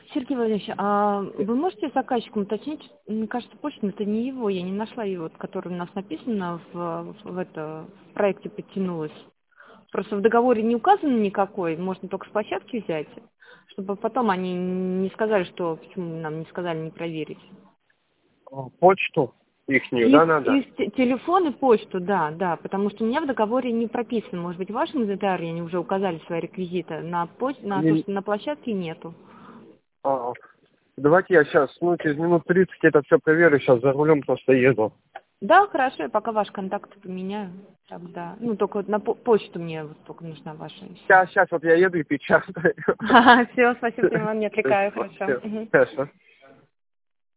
Сергей Владимирович, а вы можете заказчикам уточнить, мне кажется, почта это не его, я не нашла его, который у нас написано в проекте подтянулась. Просто в договоре не указано никакой, можно только с площадки взять, чтобы потом они не сказали, что почему нам не сказали не проверить. Почту ихнюю, да, надо? Телефон и почту, да, да, потому что у меня в договоре не прописано, может быть, в вашем инвентаре они уже указали свои реквизиты, на площадке нету. Давайте я сейчас, через минут 30 это все проверю, сейчас за рулем просто еду. Да, хорошо, я пока ваш контакт поменяю. Тогда. Только вот на почту мне вот только нужна ваша. Сейчас вот я еду и печатаю. Все, спасибо, я вам не отвлекаю, хорошо. Хорошо.